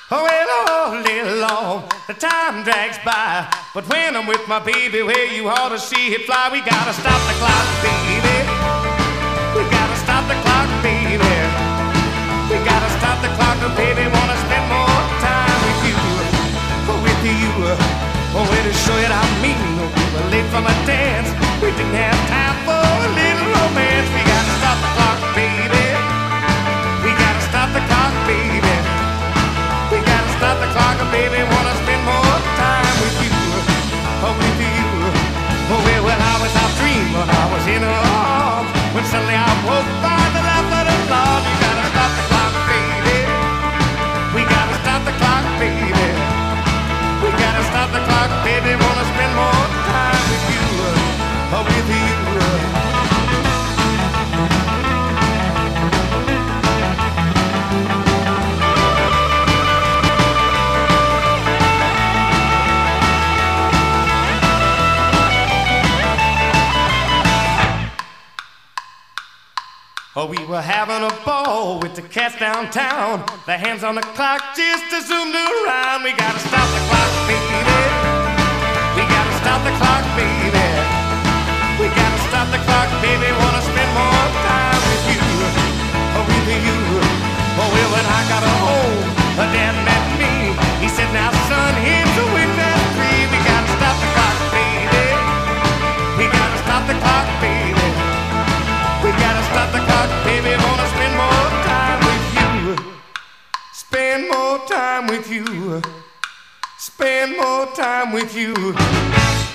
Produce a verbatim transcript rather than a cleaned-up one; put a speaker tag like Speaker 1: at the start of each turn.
Speaker 1: Oh, well, all day long, the time drags by. But when I'm with my baby, where you ought to see it fly, we gotta stop the clock, baby. We gotta stop the clock, baby. We gotta stop the clock, baby. Wanna spend more time with you, oh, with you. Oh, well, to show you I mean, we were late for my dance. We didn't have time for a little romance. We gotta stop the clock, baby. We gotta stop the clock, baby. We gotta stop the clock, baby. Wanna spend more time with you, oh, with you. Oh, well, well, I was out dreaming when I was in her arms, when suddenly I woke by the laugh of the alarm. You gotta stop the clock, baby. We gotta stop the clock, baby. We gotta stop the clock, baby. Wanna spend more time with you, oh, with you. Oh, we were having a ball with the cats downtown. The hands on the clock just zoomed around. We gotta stop the clock, baby. We gotta stop the clock, baby. We gotta stop the clock, baby. Wanna spend more time with you, oh, with you. Oh, well, when I got home, her dad met me. He said, now, son, here's the wind at three. We gotta stop the clock, baby. We gotta stop the clock, baby. We gotta stop the clock, baby. Wanna spend more time with you. Spend more time with you. Spend more time with you.